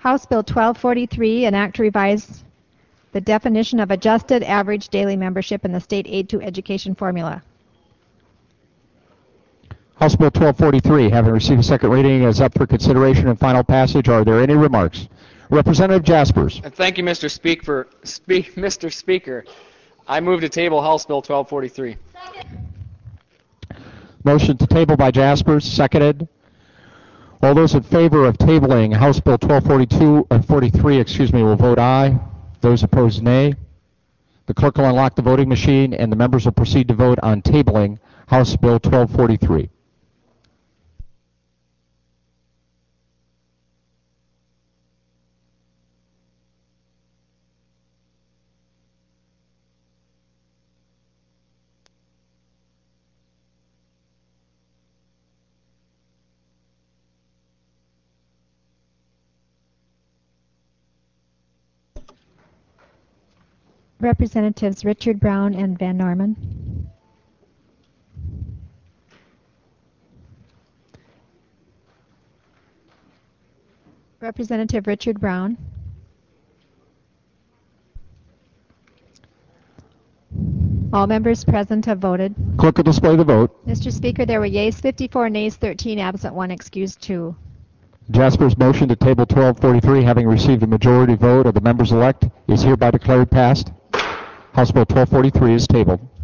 House Bill 1243, an act to revise the definition of adjusted average daily membership in the state aid to education formula. House Bill 1243, having received a second reading, is up for consideration and final passage. Are there any remarks? Representative Jaspers. Thank you, Mr. Speaker. I move to table House Bill 1243. Motion to table by Jaspers, seconded. All those in favor of tabling House Bill 1243, will vote aye. Those opposed, nay. The clerk will unlock the voting machine, and the members will proceed to vote on tabling House Bill 1243. Representatives Richard Brown and Van Norman. Representative Richard Brown. All members present have voted. Clerk will display the vote. Mr. Speaker, there were yeas 54, nays 13, absent 1, excused 2. Jaspers' motion to table 1243, having received a majority vote of the members elect, is hereby declared passed. House Bill 1243 is tabled.